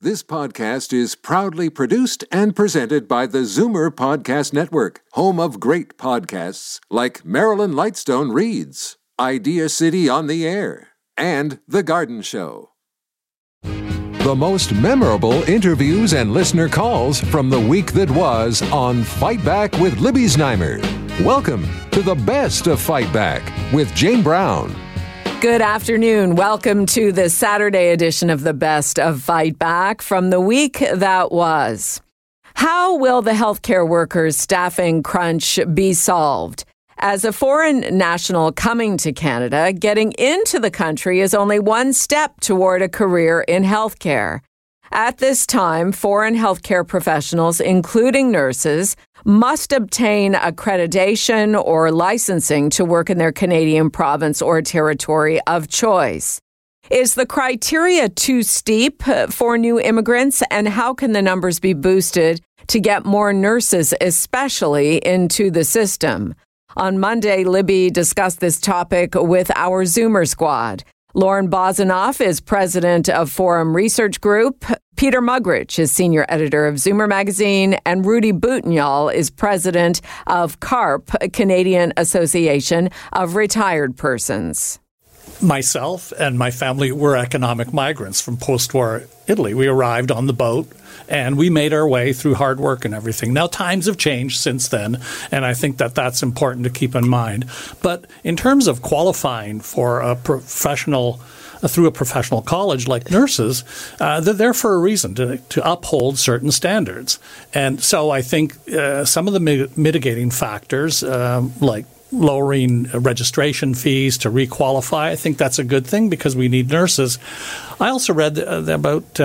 This podcast is proudly produced and presented by the Zoomer Podcast Network, home of great podcasts like Marilyn Lightstone Reads, Idea City on the Air, and The Garden Show. The most memorable interviews and listener calls from the week that was on Fight Back with Libby Znaimer. Welcome to the best of Fight Back with Jane Brown. Good afternoon. Welcome to the Saturday edition of the Best of Fight Back from the week that was. How will the healthcare workers' staffing crunch be solved? As a foreign national coming to Canada, getting into the country is only one step toward a career in healthcare. At this time, foreign healthcare professionals, including nurses, must obtain accreditation or licensing to work in their Canadian province or territory of choice. Is the criteria too steep for new immigrants, and how can the numbers be boosted to get more nurses, especially into the system? On Monday, Libby discussed this topic with our Zoomer squad. Lauren Bozinoff is president of Forum Research Group. Peter Muggeridge is senior editor of Zoomer magazine. And Rudy Boutenyal is president of CARP, Canadian Association of Retired Persons. Myself and my family were economic migrants from post-war Italy. We arrived on the boat and we made our way through hard work and everything. Now, times have changed since then, and I think that that's important to keep in mind. But in terms of qualifying for a professional through a professional college like nurses, they're there for a reason, to uphold certain standards. And so I think some of the mitigating factors, like lowering registration fees to requalify, I think that's a good thing because we need nurses. I also read about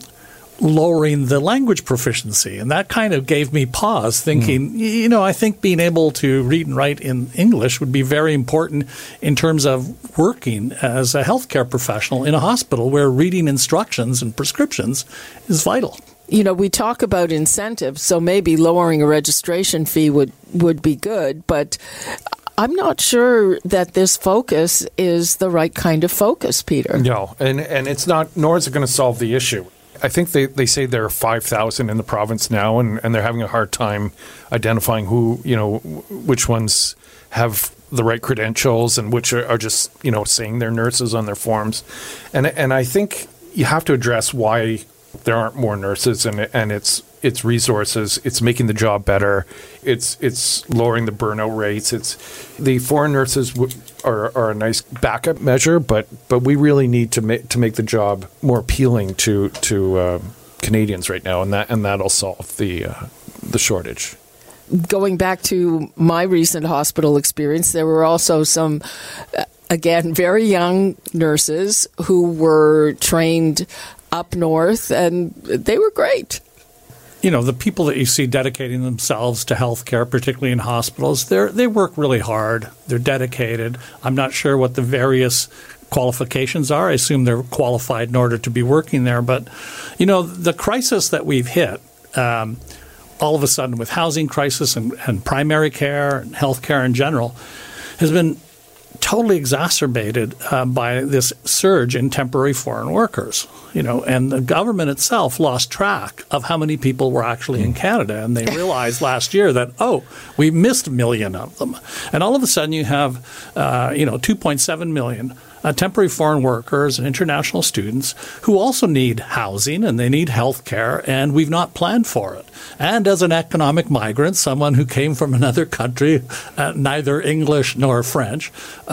lowering the language proficiency, and that kind of gave me pause, thinking, I think being able to read and write in English would be very important in terms of working as a healthcare professional in a hospital where reading instructions and prescriptions is vital. We talk about incentives, so maybe lowering a registration fee would be good, but I'm not sure that this focus is the right kind of focus, Peter. No, and it's not, nor is it going to solve the issue. I think they say there are 5,000 in the province now, and they're having a hard time identifying which ones have the right credentials and which are just, saying they're nurses on their forms. And I think you have to address why there aren't more nurses, and it's resources. It's making the job better. It's lowering the burnout rates. It's the foreign nurses are a nice backup measure, but we really need to make the job more appealing to Canadians right now, and that'll solve the shortage. Going back to my recent hospital experience, there were also some, again, very young nurses who were trained up north, and they were great. The people that you see dedicating themselves to healthcare, particularly in hospitals, they work really hard. They're dedicated. I'm not sure what the various qualifications are. I assume they're qualified in order to be working there. But, the crisis that we've hit, all of a sudden with housing crisis and primary care and healthcare in general, has been totally exacerbated by this surge in temporary foreign workers, and the government itself lost track of how many people were actually in Canada, and they realized last year that, we missed a million of them. And all of a sudden you have, 2.7 million temporary foreign workers and international students who also need housing and they need health care, and we've not planned for it. And as an economic migrant, someone who came from another country, neither English nor French,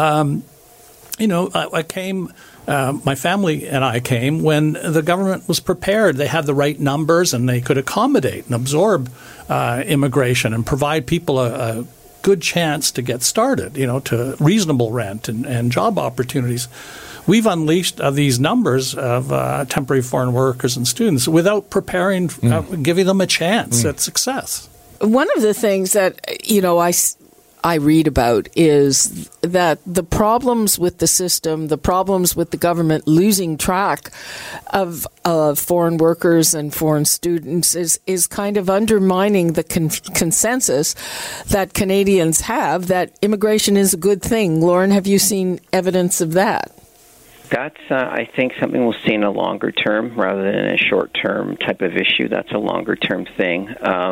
I came, my family and I came when the government was prepared. They had the right numbers and they could accommodate and absorb immigration and provide people a good chance to get started, to reasonable rent and job opportunities. We've unleashed these numbers of temporary foreign workers and students without preparing, giving them a chance at success. One of the things that, I read about is that the problems with the system, the problems with the government losing track of foreign workers and foreign students is kind of undermining the consensus that Canadians have that immigration is a good thing. Lauren, have you seen evidence of that? That's, I think, something we'll see in a longer term rather than a short-term type of issue. That's a longer-term thing.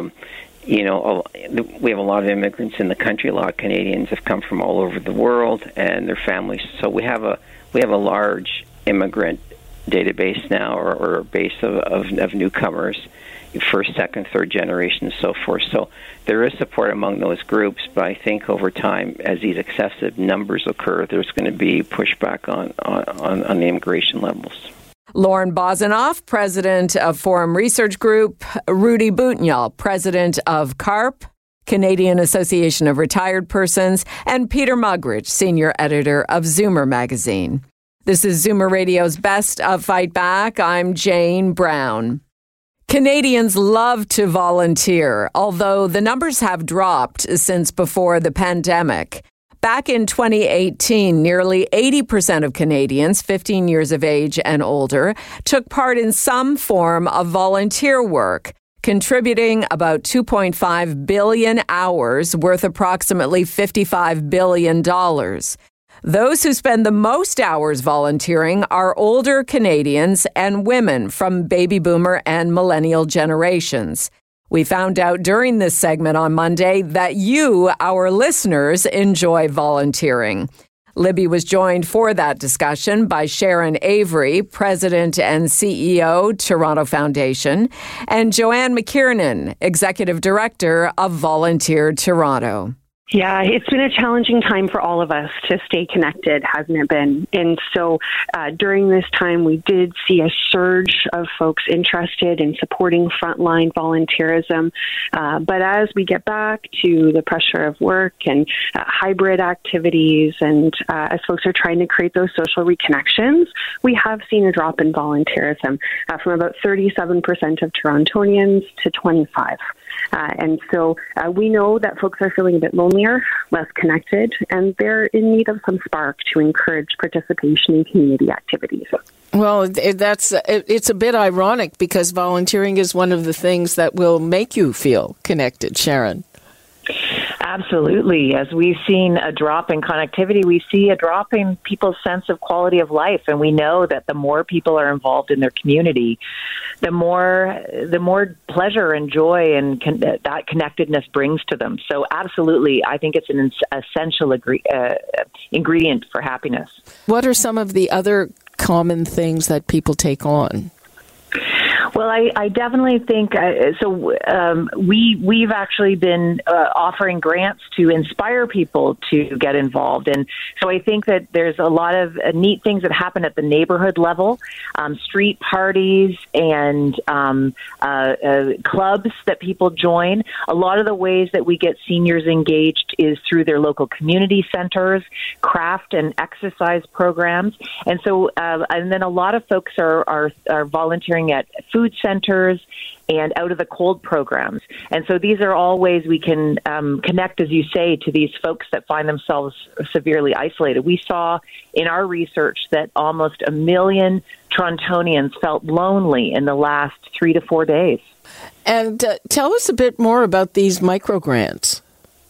We have a lot of immigrants in the country. A lot of Canadians have come from all over the world and their families. So we have a large immigrant database now, or base of newcomers, first, second, third generation, and so forth. So there is support among those groups, but I think over time, as these excessive numbers occur, there's going to be pushback on the immigration levels. Lauren Bozinoff, president of Forum Research Group, Rudy Boutniol, president of CARP, Canadian Association of Retired Persons, and Peter Muggeridge, senior editor of Zoomer magazine. This is Zoomer Radio's Best of Fight Back. I'm Jane Brown. Canadians love to volunteer, although the numbers have dropped since before the pandemic. Back in 2018, nearly 80% of Canadians 15 years of age and older took part in some form of volunteer work, contributing about 2.5 billion hours worth approximately $55 billion. Those who spend the most hours volunteering are older Canadians and women from baby boomer and millennial generations. We found out during this segment on Monday that you, our listeners, enjoy volunteering. Libby was joined for that discussion by Sharon Avery, President and CEO, Toronto Foundation, and Joanne McKiernan, Executive Director of Volunteer Toronto. Yeah, it's been a challenging time for all of us to stay connected, hasn't it been? And so during this time, we did see a surge of folks interested in supporting frontline volunteerism. But as we get back to the pressure of work and hybrid activities, and as folks are trying to create those social reconnections, we have seen a drop in volunteerism from about 37% of Torontonians to 25%. And so we know that folks are feeling a bit lonelier, less connected, and they're in need of some spark to encourage participation in community activities. Well, it's a bit ironic because volunteering is one of the things that will make you feel connected, Sharon. Absolutely. As we've seen a drop in connectivity, we see a drop in people's sense of quality of life. And we know that the more people are involved in their community, the more pleasure and joy and that connectedness brings to them. So absolutely, I think it's an essential ingredient for happiness. What are some of the other common things that people take on? Well, I definitely think we've actually been offering grants to inspire people to get involved. And so I think that there's a lot of neat things that happen at the neighborhood level, street parties and clubs that people join. A lot of the ways that we get seniors engaged is through their local community centers, craft and exercise programs. And so and then a lot of folks are volunteering at food centers and out of the cold programs. And so these are all ways we can connect, as you say, to these folks that find themselves severely isolated. We saw in our research that almost 1 million Torontonians felt lonely in the last 3 to 4 days. And tell us a bit more about these microgrants.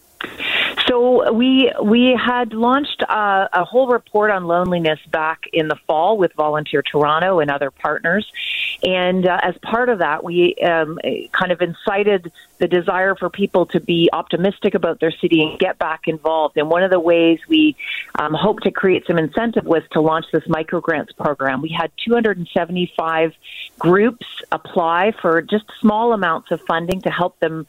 So we had launched a whole report on loneliness back in the fall with Volunteer Toronto and other partners. And as part of that, we kind of incited the desire for people to be optimistic about their city and get back involved. And one of the ways we hope to create some incentive was to launch this microgrants program. We had 275 groups apply for just small amounts of funding to help them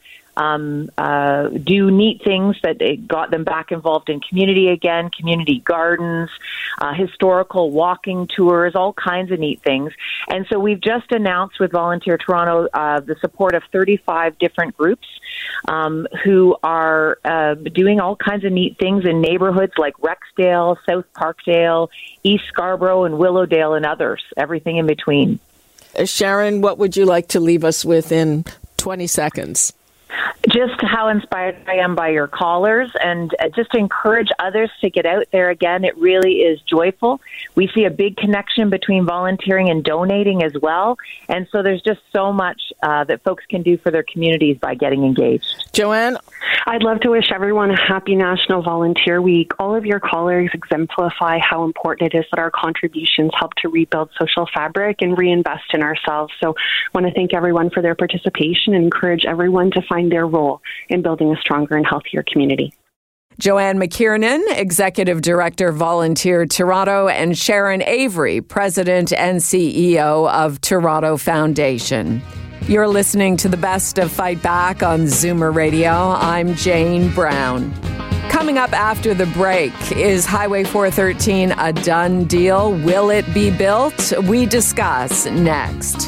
do neat things that got them back involved in community again, community gardens, historical walking tours, all kinds of neat things. And so we've just announced with Volunteer Toronto the support of 35 different groups who are doing all kinds of neat things in neighborhoods like Rexdale, South Parkdale, East Scarborough, and Willowdale, and others, everything in between. Sharon, what would you like to leave us with in 20 seconds? Just how inspired I am by your callers, and just to encourage others to get out there again. It really is joyful. We see a big connection between volunteering and donating as well. And so there's just so much that folks can do for their communities by getting engaged. Joanne? I'd love to wish everyone a happy National Volunteer Week. All of your callers exemplify how important it is that our contributions help to rebuild social fabric and reinvest in ourselves. So I want to thank everyone for their participation and encourage everyone to find their role in building a stronger and healthier community. Joanne McKiernan, Executive Director, Volunteer Toronto, and Sharon Avery, President and CEO of Toronto Foundation. You're listening to the best of Fight Back on Zoomer Radio. I'm Jane Brown. Coming up after the break, is Highway 413 a done deal? Will it be built? We discuss next.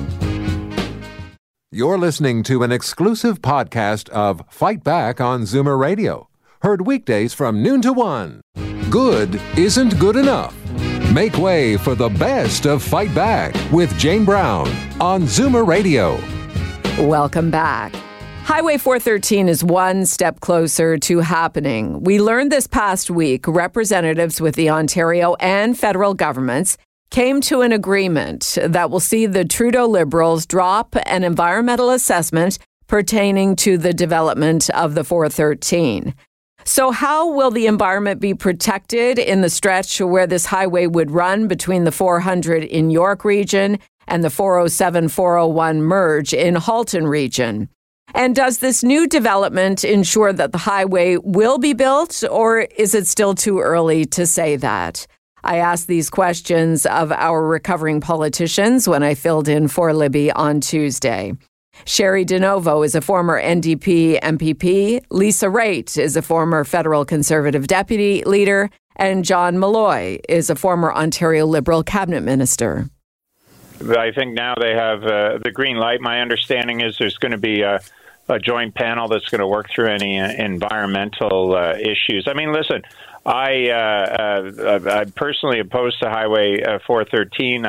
You're listening to an exclusive podcast of Fight Back on Zoomer Radio. Heard weekdays from noon to 1. Good isn't good enough. Make way for the best of Fight Back with Jane Brown on Zoomer Radio. Welcome back. Highway 413 is one step closer to happening. We learned this past week representatives with the Ontario and federal governments came to an agreement that will see the Trudeau Liberals drop an environmental assessment pertaining to the development of the 413. So how will the environment be protected in the stretch where this highway would run between the 400 in York region and the 407-401 merge in Halton region? And does this new development ensure that the highway will be built, or is it still too early to say that? I asked these questions of our recovering politicians when I filled in for Libby on Tuesday. Sherry DeNovo is a former NDP MPP. Lisa Raitt is a former federal Conservative deputy leader. And John Malloy is a former Ontario Liberal cabinet minister. I think now they have the green light. My understanding is there's going to be a joint panel that's going to work through any environmental issues. I mean, listen, I'm personally opposed to Highway 413.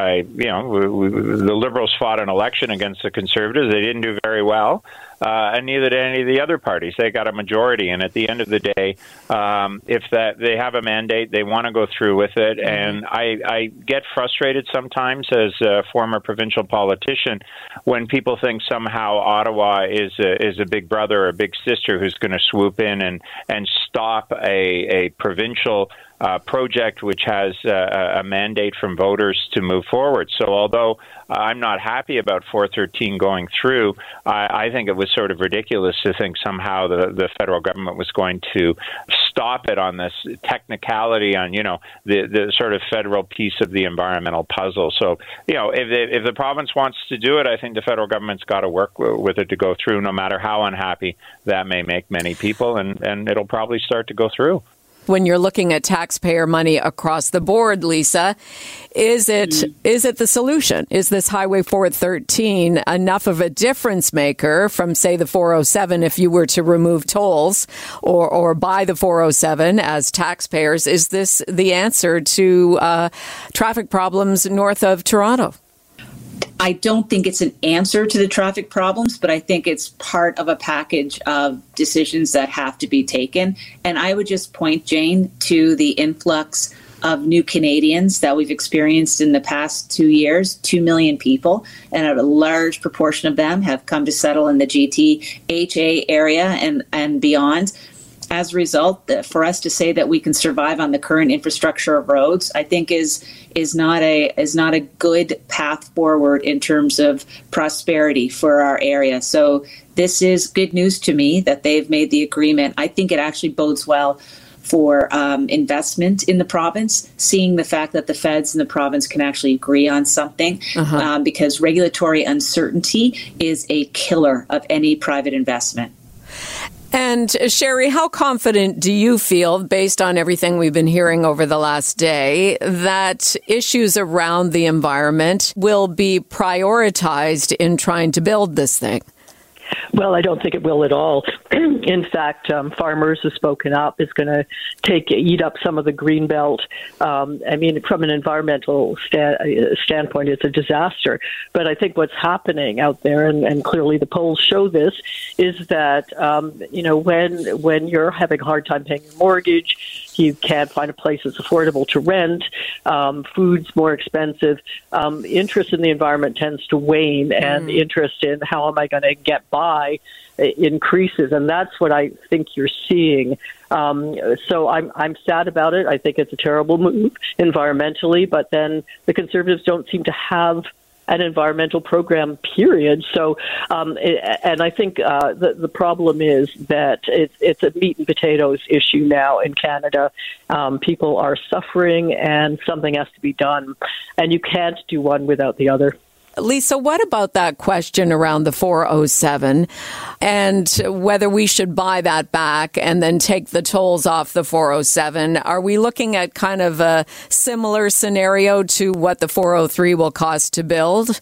The Liberals fought an election against the Conservatives. They didn't do very well, and neither did any of the other parties. They got a majority, and at the end of the day, if they have a mandate, they want to go through with it. And I get frustrated sometimes as a former provincial politician when people think somehow Ottawa is a big brother or a big sister who's going to swoop in and stop a provincial project which has a mandate from voters to move forward. So although I'm not happy about 413 going through, I think it was sort of ridiculous to think somehow the federal government was going to stop it on this technicality on, the sort of federal piece of the environmental puzzle. So, if the province wants to do it, I think the federal government's got to work with it to go through, no matter how unhappy that may make many people, and it'll probably start to go through. When you're looking at taxpayer money across the board, Lisa, is it the solution? Is this Highway 413 enough of a difference maker from, say, the 407 if you were to remove tolls or buy the 407 as taxpayers? Is this the answer to traffic problems north of Toronto? I don't think it's an answer to the traffic problems, but I think it's part of a package of decisions that have to be taken. And I would just point, Jane, to the influx of new Canadians that we've experienced in the past 2 years, 2 million people, and a large proportion of them have come to settle in the GTHA area and beyond. As a result, for us to say that we can survive on the current infrastructure of roads, I think is not a good path forward in terms of prosperity for our area. So this is good news to me that they've made the agreement. I think it actually bodes well for investment in the province, seeing the fact that the feds and the province can actually agree on something, because regulatory uncertainty is a killer of any private investment. And Sherry, how confident do you feel, based on everything we've been hearing over the last day, that issues around the environment will be prioritized in trying to build this thing? Well, I don't think it will at all. In fact, farmers have spoken up. It's going to eat up some of the green belt. I mean, from an environmental standpoint, it's a disaster. But I think what's happening out there, and clearly the polls show this, is that when you're having a hard time paying your mortgage, you can't find a place that's affordable to rent, food's more expensive, interest in the environment tends to wane, and interest in how am I going to get by increases, and that's what I think you're seeing. So I'm sad about it. I think it's a terrible move environmentally, but then the Conservatives don't seem to have an environmental program, period. So, and I think the problem is that it's a meat and potatoes issue now in Canada. People are suffering, and something has to be done, and you can't do one without the other. Lisa, what about that question around the 407 and whether we should buy that back and then take the tolls off the 407? Are we looking at kind of a similar scenario to what the 403 will cost to build?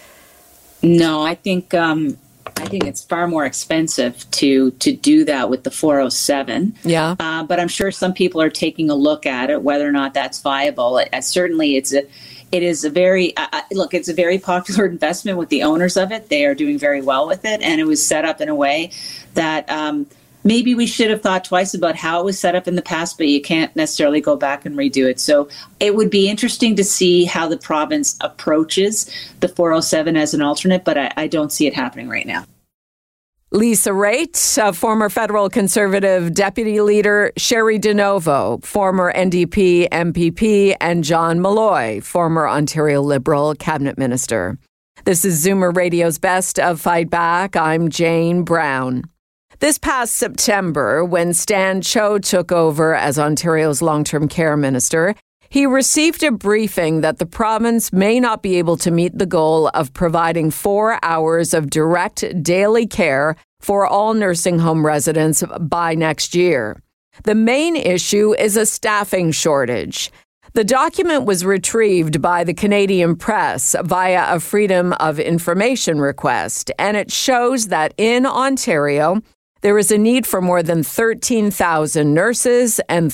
No, I think it's far more expensive to do that with the 407. Yeah. But I'm sure some people are taking a look at it, whether or not that's viable. Certainly, it is a very it's a very popular investment with the owners of it. They are doing very well with it, and it was set up in a way that maybe we should have thought twice about how it was set up in the past, but you can't necessarily go back and redo it. So it would be interesting to see how the province approaches the 407 as an alternate, but I don't see it happening right now. Lisa Raitt, former federal Conservative deputy leader, Sherry DeNovo, former NDP MPP, and John Malloy, former Ontario Liberal cabinet minister. This is Zoomer Radio's Best of Fight Back. I'm Jane Brown. This past September, when Stan Cho took over as Ontario's long-term care minister, he received a briefing that the province may not be able to meet the goal of providing 4 hours of direct daily care for all nursing home residents by next year. The main issue is a staffing shortage. The document was retrieved by the Canadian Press via a Freedom of Information request, and it shows that in Ontario, there is a need for more than 13,000 nurses and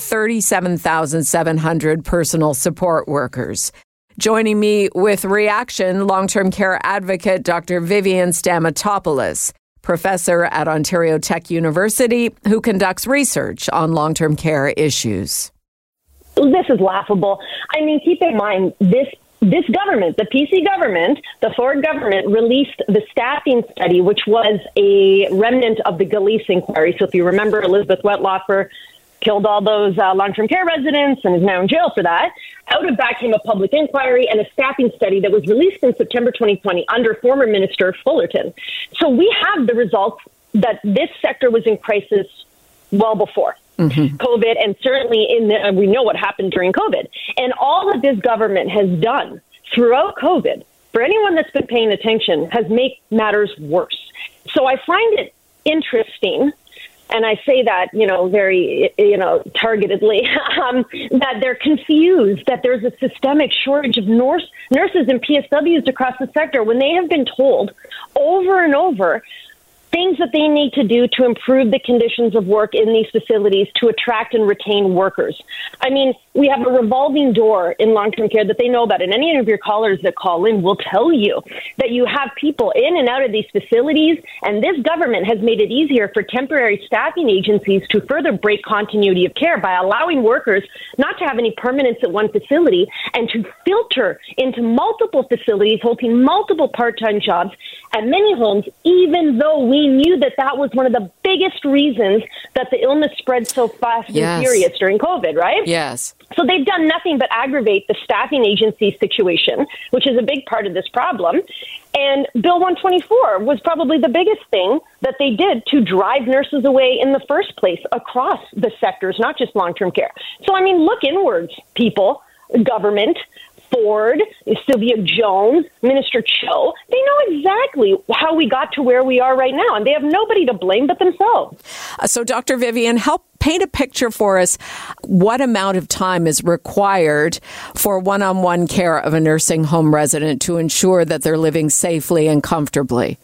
37,700 personal support workers. Joining me with reaction, long-term care advocate Dr. Vivian Stamatopoulos, professor at Ontario Tech University, who conducts research on long-term care issues. This is laughable. I mean, keep in mind, this government, the PC government, the Ford government, released the staffing study, which was a remnant of the Gillese inquiry. So if you remember, Elizabeth Wettlaufer killed all those long-term care residents and is now in jail for that. Out of that came a public inquiry and a staffing study that was released in September 2020 under former Minister Fullerton. So we have the results that this sector was in crisis well before COVID, and certainly we know what happened during COVID. And all that this government has done throughout COVID, for anyone that's been paying attention, has made matters worse. So I find it interesting, and I say that, very, targetedly, that they're confused that there's a systemic shortage of nurses and PSWs across the sector when they have been told over and over things that they need to do to improve the conditions of work in these facilities to attract and retain workers. I mean, we have a revolving door in long-term care that they know about, and any of your callers that call in will tell you that you have people in and out of these facilities, and this government has made it easier for temporary staffing agencies to further break continuity of care by allowing workers not to have any permanence at one facility and to filter into multiple facilities holding multiple part-time jobs at many homes, even though we knew that was one of the biggest reasons that the illness spread so fast and furious during COVID, right? Yes. So they've done nothing but aggravate the staffing agency situation, which is a big part of this problem. And Bill 124 was probably the biggest thing that they did to drive nurses away in the first place across the sectors, not just long-term care. So, I mean, look inwards, people, government, Ford, Sylvia Jones, Minister Cho, they know exactly how we got to where we are right now, and they have nobody to blame but themselves. So, Dr. Vivian, help paint a picture for us. What amount of time is required for one-on-one care of a nursing home resident to ensure that they're living safely and comfortably?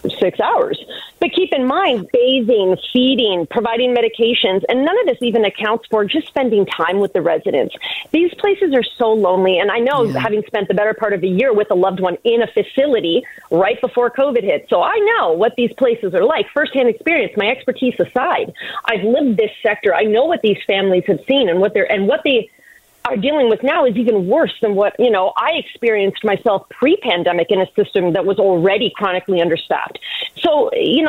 6 hours. But keep in mind, bathing, feeding, providing medications, and none of this even accounts for just spending time with the residents. These places are so lonely, and I know, having spent the better part of a year with a loved one in a facility right before COVID hit, so I know what these places are like, firsthand experience, my expertise aside. I've lived this sector. I know what these families have seen, and what they are dealing with now is even worse than what, I experienced myself pre-pandemic in a system that was already chronically understaffed. So,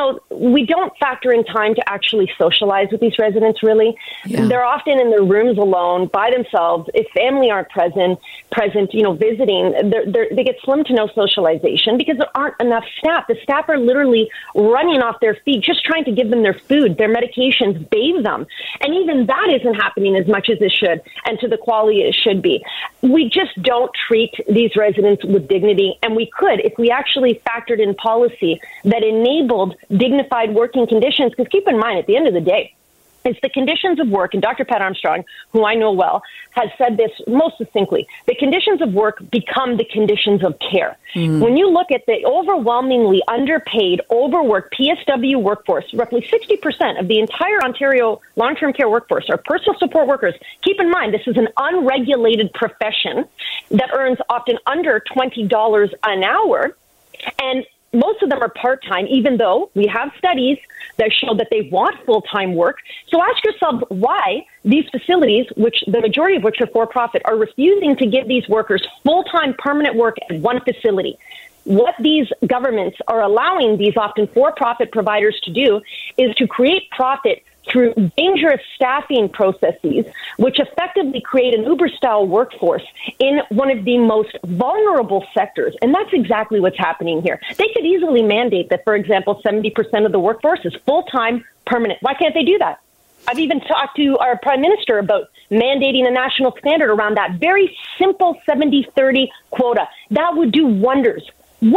we don't factor in time to actually socialize with these residents, really. Yeah. They're often in their rooms alone by themselves. If family aren't present, visiting, they get slim to no socialization because there aren't enough staff. The staff are literally running off their feet, just trying to give them their food, their medications, bathe them. And even that isn't happening as much as it should and to the quality it should be. We just don't treat these residents with dignity, and we could if we actually factored in policy that enabled dignified working conditions, because keep in mind, at the end of the day, it's the conditions of work, and Dr. Pat Armstrong, who I know well, has said this most succinctly. The conditions of work become the conditions of care. When you look at the overwhelmingly underpaid, overworked PSW workforce, roughly 60% of the entire Ontario long-term care workforce are personal support workers. Keep in mind, this is an unregulated profession that earns often under $20 an hour, and most of them are part-time, even though we have studies that show that they want full-time work. So ask yourself why these facilities, which the majority of which are for-profit, are refusing to give these workers full-time permanent work at one facility. What these governments are allowing these often for-profit providers to do is to create profit through dangerous staffing processes, which effectively create an Uber-style workforce in one of the most vulnerable sectors. And that's exactly what's happening here. They could easily mandate that, for example, 70% of the workforce is full-time, permanent. Why can't they do that? I've even talked to our Prime Minister about mandating a national standard around that very simple 70-30 quota. That would do wonders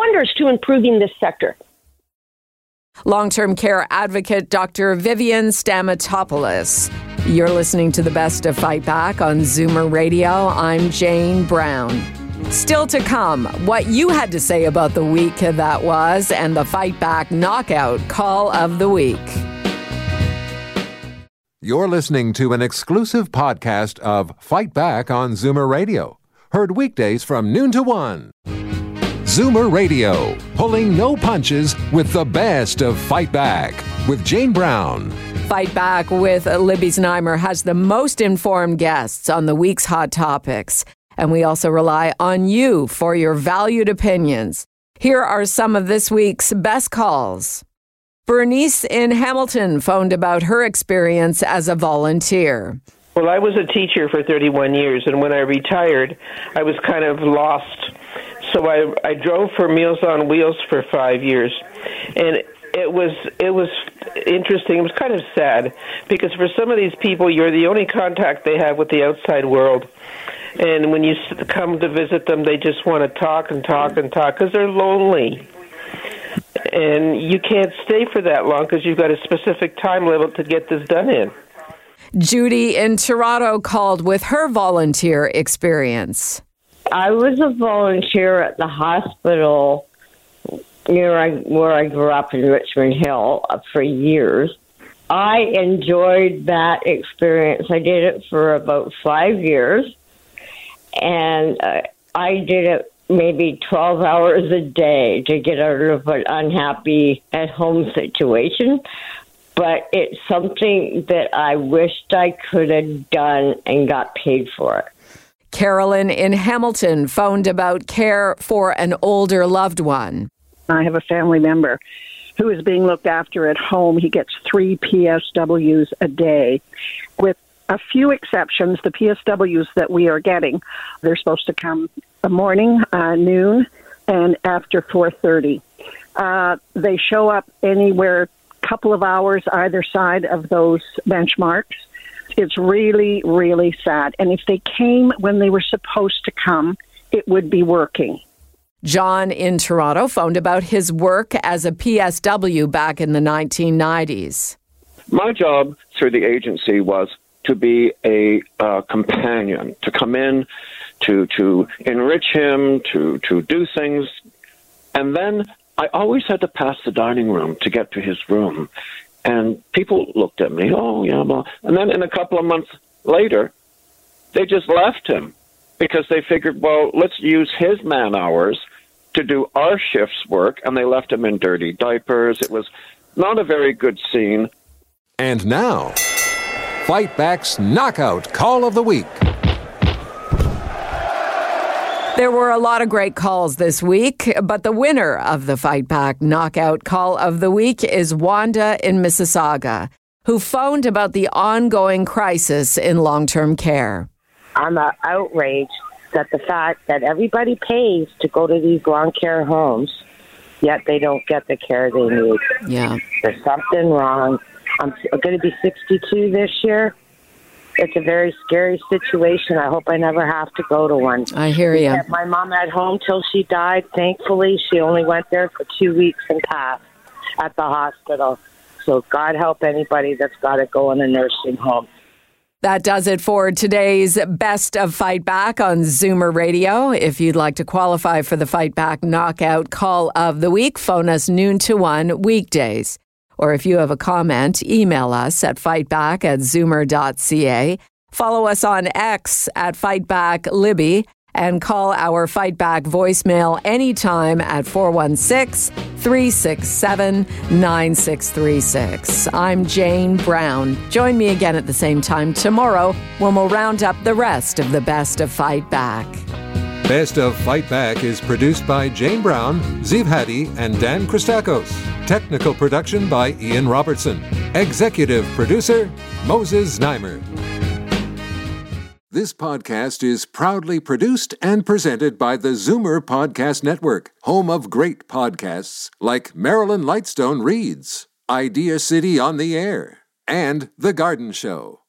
to improving this sector. Long-term care advocate Dr. Vivian Stamatopoulos. You're listening to the best of Fight Back on Zoomer Radio. I'm Jane Brown. Still to come, what you had to say about the week that was and the Fight Back Knockout Call of the Week. You're listening to an exclusive podcast of Fight Back on Zoomer Radio. Heard weekdays from noon to 1. Zoomer Radio, pulling no punches with the best of Fight Back with Jane Brown. Fight Back with Libby Znaimer has the most informed guests on the week's hot topics. And we also rely on you for your valued opinions. Here are some of this week's best calls. Bernice in Hamilton phoned about her experience as a volunteer. Well, I was a teacher for 31 years, and when I retired, I was kind of lost. So I drove for Meals on Wheels for 5 years, and it was interesting. It was kind of sad because for some of these people, you're the only contact they have with the outside world. And when you come to visit them, they just want to talk and talk and talk because they're lonely. And you can't stay for that long because you've got a specific time limit to get this done in. Judy in Toronto called with her volunteer experience. I was a volunteer at the hospital where I grew up in Richmond Hill for years. I enjoyed that experience. I did it for about 5 years, and I did it maybe 12 hours a day to get out of an unhappy at-home situation. But it's something that I wished I could have done and got paid for it. Carolyn in Hamilton phoned about care for an older loved one. I have a family member who is being looked after at home. He gets 3 PSWs a day. With a few exceptions, the PSWs that we are getting, they're supposed to come morning, noon, and after 4:30. They show up anywhere a couple of hours either side of those benchmarks. It's really, really sad. And if they came when they were supposed to come, it would be working. John in Toronto phoned about his work as a PSW back in the 1990s. My job through the agency was to be a companion, to come in, to enrich him, to do things. And then I always had to pass the dining room to get to his room. And people looked at me, oh, yeah, well. And then in a couple of months later, they just left him because they figured, well, let's use his man hours to do our shift's work. And they left him in dirty diapers. It was not a very good scene. And now, Fight Back's Knockout Call of the Week. There were a lot of great calls this week, but the winner of the Fight Back Knockout Call of the Week is Wanda in Mississauga, who phoned about the ongoing crisis in long-term care. I'm outraged that the fact that everybody pays to go to these long care homes, yet they don't get the care they need. Yeah. There's something wrong. I'm going to be 62 this year. It's a very scary situation. I hope I never have to go to one. I hear you. We kept my mom at home till she died. Thankfully, she only went there for 2 weeks and passed at the hospital. So God help anybody that's got to go in a nursing home. That does it for today's Best of Fight Back on Zoomer Radio. If you'd like to qualify for the Fight Back Knockout Call of the Week, phone us noon to 1 weekdays. Or if you have a comment, email us at fightback@zoomer.ca. Follow us on X at FightbackLibby and call our Fight Back voicemail anytime at 416-367-9636. I'm Jane Brown. Join me again at the same time tomorrow when we'll round up the rest of the Best of Fight Back. Best of Fight Back is produced by Jane Brown, Ziv Hadi, and Dan Christakos. Technical production by Ian Robertson. Executive producer, Moses Znaimer. This podcast is proudly produced and presented by the Zoomer Podcast Network, home of great podcasts like Marilyn Lightstone Reads, Idea City on the Air, and The Garden Show.